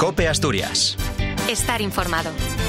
COPE Asturias. Estar informado.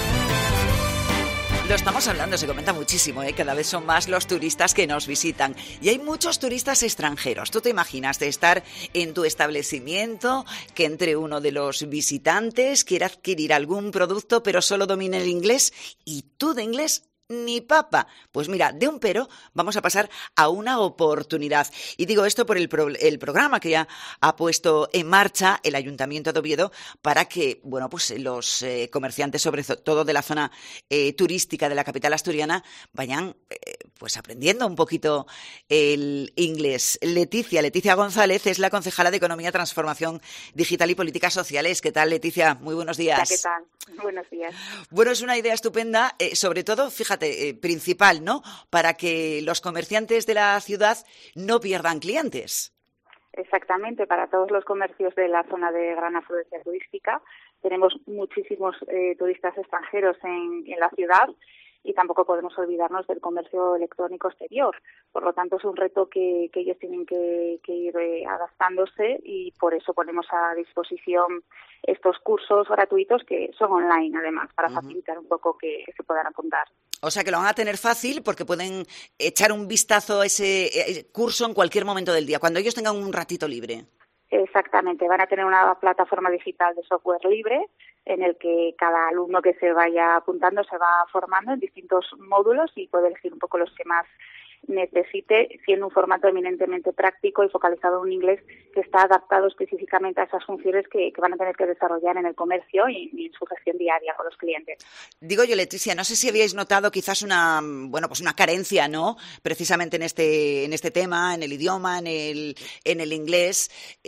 Lo estamos hablando, se comenta muchísimo, cada vez son más los turistas que nos visitan. Y hay muchos turistas extranjeros. ¿Tú te imaginas de estar en tu establecimiento, que entre uno de los visitantes quiera adquirir algún producto, pero solo domine el inglés, y tú de inglés ni papa? Pues mira, de un pero vamos a pasar a una oportunidad. Y digo esto por el programa que ya ha puesto en marcha el Ayuntamiento de Oviedo para que, bueno, pues los comerciantes, sobre todo de la zona turística de la capital asturiana, vayan pues aprendiendo un poquito el inglés. Leticia González es la concejala de Economía, Transformación Digital y Políticas Sociales. ¿Qué tal, Leticia? Muy buenos días. ¿Qué tal? Buenos días. Bueno, es una idea estupenda, sobre todo, fíjate, principal, ¿no?, para que los comerciantes de la ciudad no pierdan clientes. Exactamente, para todos los comercios de la zona de gran afluencia turística. Tenemos muchísimos turistas extranjeros en la ciudad, y tampoco podemos olvidarnos del comercio electrónico exterior. Por lo tanto, es un reto que ellos tienen que ir adaptándose, y por eso ponemos a disposición estos cursos gratuitos que son online, además, para facilitar un poco que se puedan apuntar. O sea, que lo van a tener fácil porque pueden echar un vistazo a ese curso en cualquier momento del día, cuando ellos tengan un ratito libre. Exactamente, van a tener una plataforma digital de software libre en el que cada alumno que se vaya apuntando se va formando en distintos módulos y puede elegir un poco los que más necesite, siendo un formato eminentemente práctico y focalizado en un inglés que está adaptado específicamente a esas funciones que van a tener que desarrollar en el comercio y en su gestión diaria con los clientes. Digo yo, Leticia, no sé si habíais notado quizás una carencia, ¿no?, precisamente en este tema, en el idioma, en el inglés,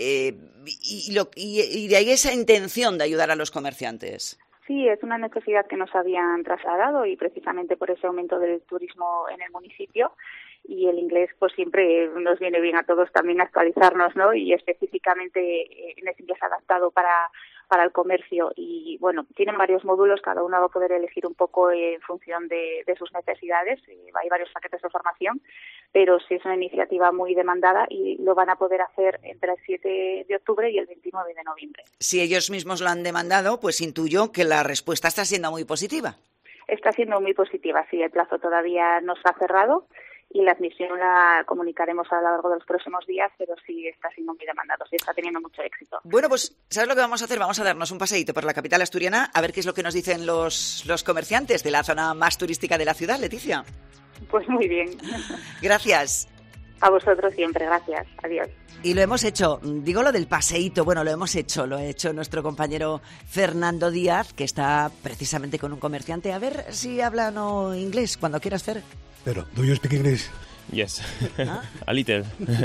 y de ahí esa intención de ayudar a los comerciantes. Sí, es una necesidad que nos habían trasladado, y precisamente por ese aumento del turismo en el municipio, y el inglés pues siempre nos viene bien a todos también actualizarnos, ¿no?, y específicamente en ese inglés adaptado para el comercio. Y bueno, tienen varios módulos, cada uno va a poder elegir un poco en función de sus necesidades. Hay varios paquetes de formación, pero sí es una iniciativa muy demandada y lo van a poder hacer entre el 7 de octubre y el 29 de noviembre. Si ellos mismos lo han demandado, pues intuyo que la respuesta está siendo muy positiva. Está siendo muy positiva, sí, el plazo todavía no se ha cerrado y la admisión la comunicaremos a lo largo de los próximos días, pero sí está siendo muy demandado, sí está teniendo mucho éxito. Bueno, pues, ¿sabes lo que vamos a hacer? Vamos a darnos un paseíto por la capital asturiana a ver qué es lo que nos dicen los comerciantes de la zona más turística de la ciudad, Leticia. Pues muy bien. Gracias. A vosotros siempre, gracias. Adiós. Y lo hemos hecho, digo lo del paseíto, bueno, lo ha hecho nuestro compañero Fernando Díaz, que está precisamente con un comerciante. A ver si hablan o inglés, cuando quieras, Fer. Pero, ¿do you speak English? Yes, a little.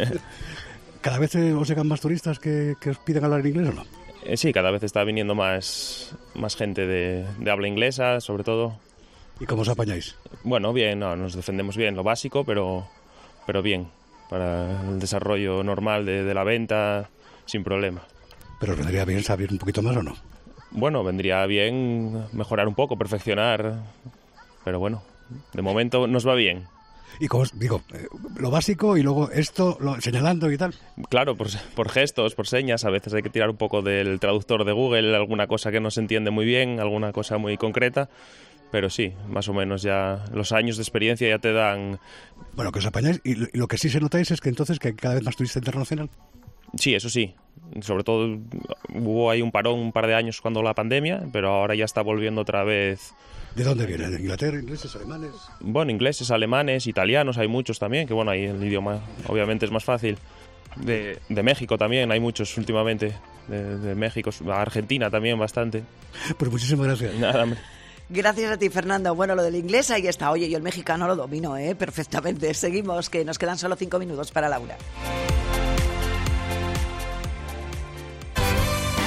¿Cada vez os llegan más turistas que os piden hablar en inglés o no? Sí, cada vez está viniendo más gente de habla inglesa, sobre todo. ¿Y cómo os apañáis? Bueno, bien, nos defendemos bien, lo básico, pero bien, para el desarrollo normal de la venta, sin problema. ¿Pero os vendría bien saber un poquito más o no? Bueno, vendría bien mejorar un poco, perfeccionar, pero bueno, de momento nos va bien. Y como os digo, lo básico y luego esto, señalando y tal. Claro, por gestos, por señas, a veces hay que tirar un poco del traductor de Google, alguna cosa que no se entiende muy bien, alguna cosa muy concreta, pero sí, más o menos ya los años de experiencia ya te dan... Bueno, que os apañáis, y lo que sí se notáis es que entonces que hay cada vez más turista internacional. Sí, eso sí. Sobre todo hubo ahí un parón un par de años cuando la pandemia, pero ahora ya está volviendo otra vez. ¿De dónde vienen? ¿De Inglaterra, ingleses, alemanes? Bueno, ingleses, alemanes, italianos, hay muchos también, que bueno, ahí el idioma obviamente es más fácil. De México también, hay muchos últimamente. De México, Argentina también bastante. Pues muchísimas gracias. Nada, hombre. Gracias a ti, Fernando. Bueno, lo del inglés ahí está. Oye, yo el mexicano lo domino, perfectamente. Seguimos, que nos quedan solo 5 minutos para Laura.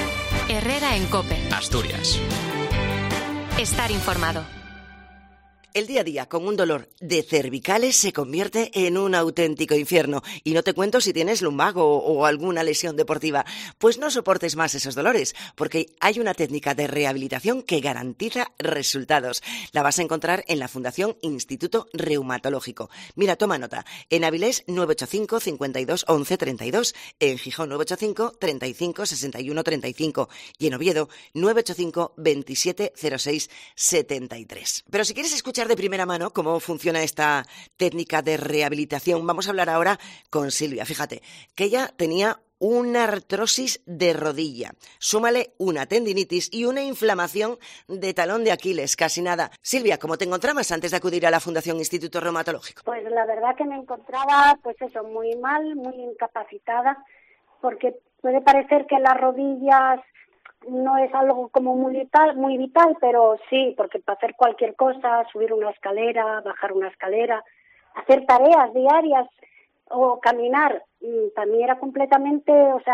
Herrera en COPE. Asturias. Estar informado. El día a día con un dolor de cervicales se convierte en un auténtico infierno. Y no te cuento si tienes lumbago o alguna lesión deportiva. Pues no soportes más esos dolores, porque hay una técnica de rehabilitación que garantiza resultados. La vas a encontrar en la Fundación Instituto Reumatológico. Mira, toma nota. En Avilés 985 52 11 32, en Gijón 985 35 61 35 y en Oviedo 985 27 06 73. Pero si quieres escuchar de primera mano cómo funciona esta técnica de rehabilitación, vamos a hablar ahora con Silvia. Fíjate que ella tenía una artrosis de rodilla, súmale una tendinitis y una inflamación de talón de Aquiles, casi nada. Silvia, ¿cómo te encontrabas antes de acudir a la Fundación Instituto Reumatológico? Pues la verdad que me encontraba, pues eso, muy mal, muy incapacitada, porque puede parecer que las rodillas no es algo como muy vital, pero sí, porque para hacer cualquier cosa, subir una escalera, bajar una escalera, hacer tareas diarias o caminar, también era completamente,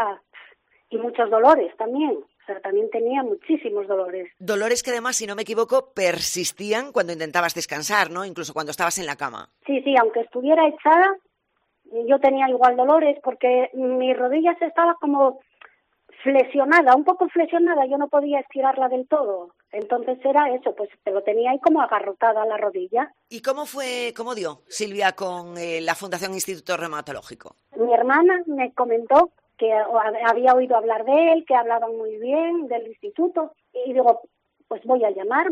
y muchos dolores también. También tenía muchísimos dolores. Dolores que además, si no me equivoco, persistían cuando intentabas descansar, ¿no? Incluso cuando estabas en la cama. Sí, aunque estuviera echada, yo tenía igual dolores porque mi rodilla estaba como flexionada, un poco flexionada, yo no podía estirarla del todo. Entonces era eso, pues te lo tenía ahí como agarrotada la rodilla. ¿Y cómo dio Silvia con la Fundación Instituto Reumatológico? Mi hermana me comentó que había oído hablar de él, que hablaban muy bien del instituto, y digo, pues voy a llamar,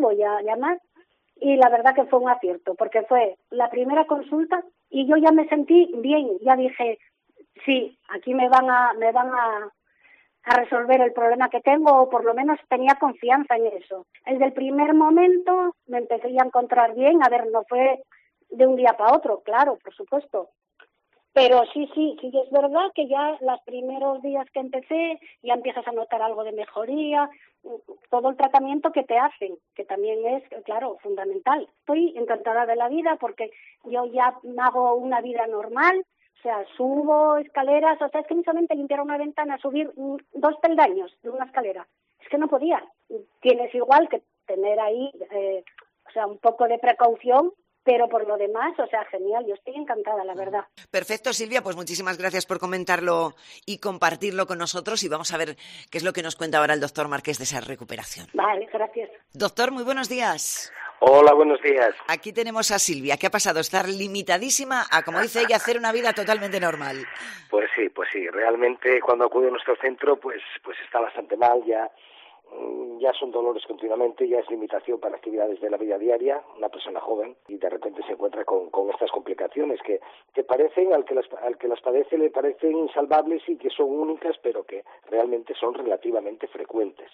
y la verdad que fue un acierto, porque fue la primera consulta y yo ya me sentí bien, ya dije, sí, aquí me van a resolver el problema que tengo, o por lo menos tenía confianza en eso. Desde el primer momento me empecé a encontrar bien, no fue de un día para otro, claro, por supuesto. Pero sí, es verdad que ya los primeros días que empecé ya empiezas a notar algo de mejoría, todo el tratamiento que te hacen, que también es, claro, fundamental. Estoy encantada de la vida porque yo ya hago una vida normal, subo escaleras, es que solamente limpiar una ventana, subir 2 peldaños de una escalera, es que no podía. Tienes igual que tener ahí, un poco de precaución, pero por lo demás, genial, yo estoy encantada, la verdad. Perfecto, Silvia, pues muchísimas gracias por comentarlo y compartirlo con nosotros y vamos a ver qué es lo que nos cuenta ahora el doctor Márquez de esa recuperación. Vale, gracias. Doctor, muy buenos días. Hola, buenos días. Aquí tenemos a Silvia, que ha pasado a estar limitadísima a, como dice ella, hacer una vida totalmente normal. Pues sí, realmente cuando acudo a nuestro centro, pues está bastante mal, ya son dolores continuamente, ya es limitación para actividades de la vida diaria, una persona joven, y de repente se encuentra con estas complicaciones que parecen, al que las padece le parecen insalvables y que son únicas, pero que realmente son relativamente frecuentes.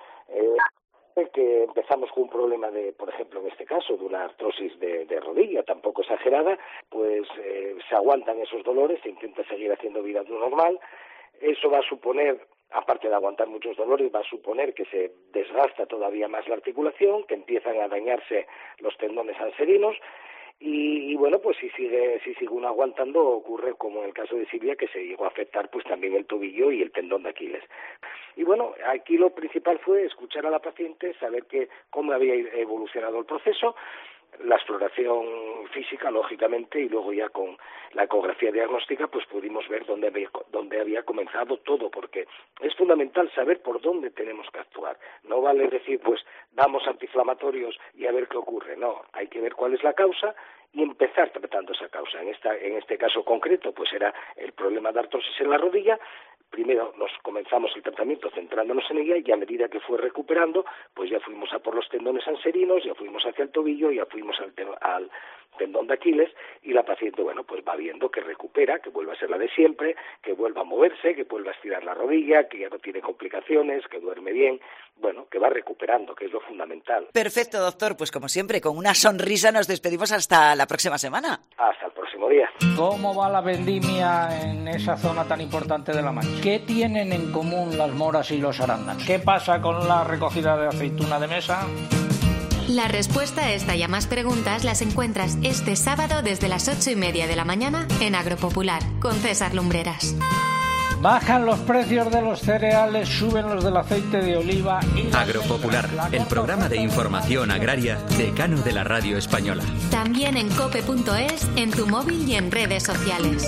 Que empezamos con un problema de, por ejemplo, en este caso, de una artrosis de rodilla, tampoco exagerada, pues se aguantan esos dolores, se intenta seguir haciendo vida normal. Eso va a suponer, aparte de aguantar muchos dolores, va a suponer que se desgasta todavía más la articulación, que empiezan a dañarse los tendones anserinos, y bueno, pues si sigue uno aguantando, ocurre como en el caso de Silvia, que se llegó a afectar pues también el tobillo y el tendón de Aquiles. Y bueno, aquí lo principal fue escuchar a la paciente, saber cómo había evolucionado el proceso, la exploración física, lógicamente, y luego ya con la ecografía diagnóstica, pues pudimos ver dónde había comenzado todo, porque es fundamental saber por dónde tenemos que actuar. No vale decir, pues, damos antiinflamatorios y a ver qué ocurre. No, hay que ver cuál es la causa y empezar tratando esa causa. En este caso concreto, pues era el problema de artrosis en la rodilla. Primero nos comenzamos el tratamiento centrándonos en ella y a medida que fue recuperando, pues ya fuimos a por los tendones anserinos, ya fuimos hacia el tobillo, ya fuimos al tendón de Aquiles y la paciente, bueno, pues va viendo que recupera, que vuelve a ser la de siempre, que vuelva a moverse, que vuelva a estirar la rodilla, que ya no tiene complicaciones, que duerme bien, bueno, que va recuperando, que es lo fundamental. Perfecto, doctor, pues como siempre, con una sonrisa nos despedimos hasta la próxima semana. Hasta el próximo día. ¿Cómo va la vendimia en esa zona tan importante de La Mancha? ¿Qué tienen en común las moras y los arándanos? ¿Qué pasa con la recogida de aceituna de mesa? La respuesta a esta y a más preguntas las encuentras este sábado desde las 8:30 de la mañana en Agropopular con César Lumbreras. Bajan los precios de los cereales, suben los del aceite de oliva y... Agropopular, el programa de información agraria decano de la radio española. También en cope.es, en tu móvil y en redes sociales.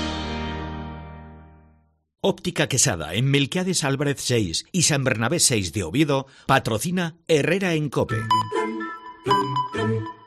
Óptica Quesada, en Melquiades Álvarez 6 y San Bernabé 6 de Oviedo, patrocina Herrera en COPE.